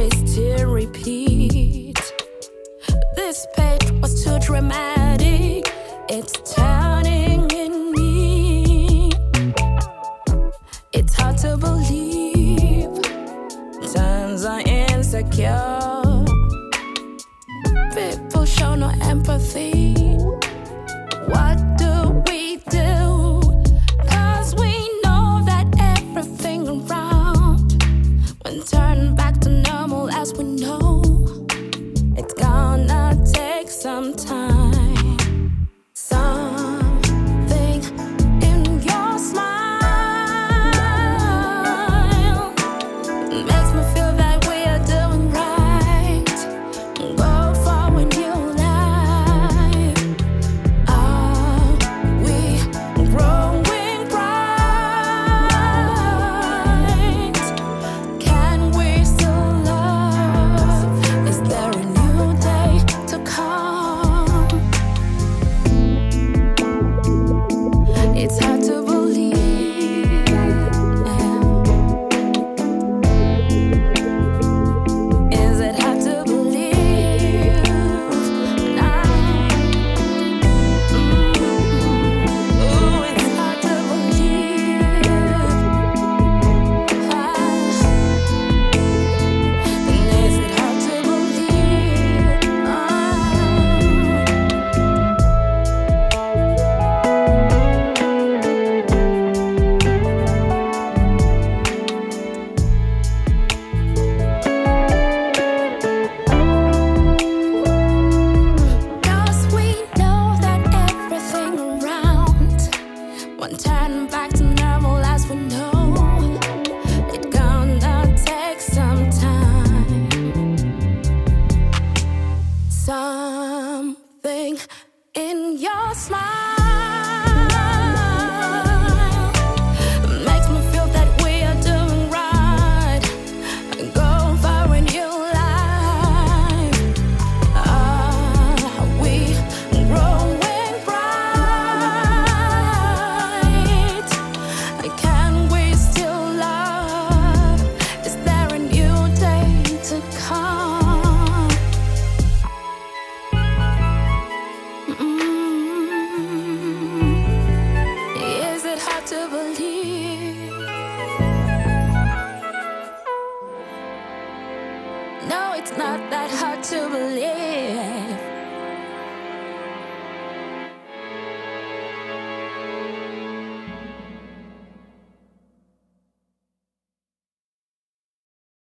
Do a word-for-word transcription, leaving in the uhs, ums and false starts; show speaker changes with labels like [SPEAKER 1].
[SPEAKER 1] still repeat. This page was too dramatic. It's turning in me. It's hard to believe. Times are insecure. People show no empathy. What do we do? 'Cause we know that everything around when turn back to normal as we know, it's gonna take some time. Something in your smile makes me feel that we are doing right. Go for when you live. Are we growing bright? Can we still love? Is there a new day to come? It's hard to believe. Is it hard to believe now? Ooh, it's hard to believe. Ah. And is it hard to believe? Ah. Cause we know that everything around won't turn back to normal as we know. It's gonna take some time. Something in your smile makes me feel that we are doing right. Go far when you live. Are we growing bright? Can we still love? Is there a new day to come? Mm. Is it hard to believe? No, it's not that hard to believe.